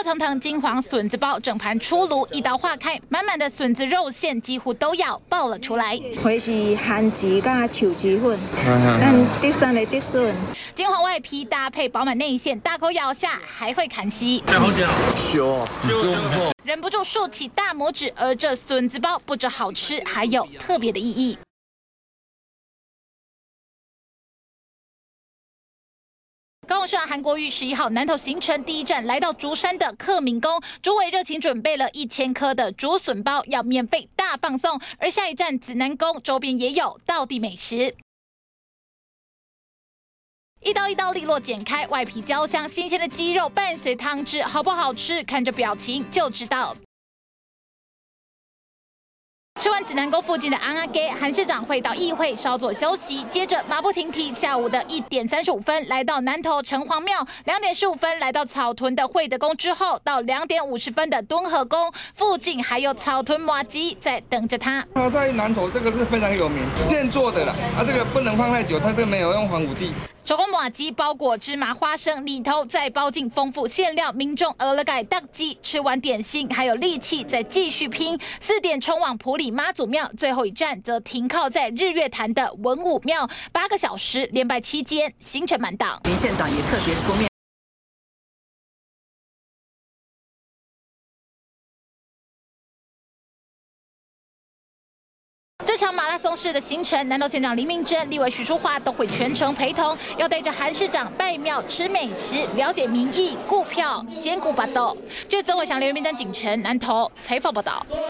腾腾金黄笋子包整盘出炉，一刀划开，满满的笋子肉馅几乎都要爆了出来。 会是番薯加豆豉粉，咱竹山的竹笋。 金黄外皮搭配饱满内馅，大口咬下还会砍息。 好嚼， 修， 忍不住竖起大拇指。而这笋子包不止好吃，还有特别的意义。 高雄市长韩国瑜11号南投行程第一站来到竹山的克明宫，主委热情准备了1000颗的竹笋包，要免费大放送。而下一站紫南宫周边也有道地美食，一刀一刀利落剪开，外皮焦香，新鲜的鸡肉伴随汤汁，好不好吃？看着表情就知道。 吃完紫南宫附近的安阿给，韩市长会到议会稍作休息，接着马不停蹄，下午的1点35分来到南投城隍庙，2点15分来到草屯的惠德宫之后，到2点50分的敦和宫附近还有草屯麻糬在等着他。 在南投这个是非常有名，现做的啦，这个不能放太久，它这个没有用防腐剂。 手工麻糬包裹芝麻花生，里头再包进丰富馅料，民众饿了盖当鸡，吃完点心还有力气再继续拼。4点冲往埔里妈祖庙，最后一站则停靠在日月潭的文武庙，8个小时连拜期间，行程满档。 林县长也特别出面。 这场马拉松式的行程，南投县长林明珍、立委许淑华都会全程陪同，要带着韩市长拜庙、吃美食、了解民意、顾票、兼顾巴斗。就曾伟祥、刘元明等警城南投采访报道。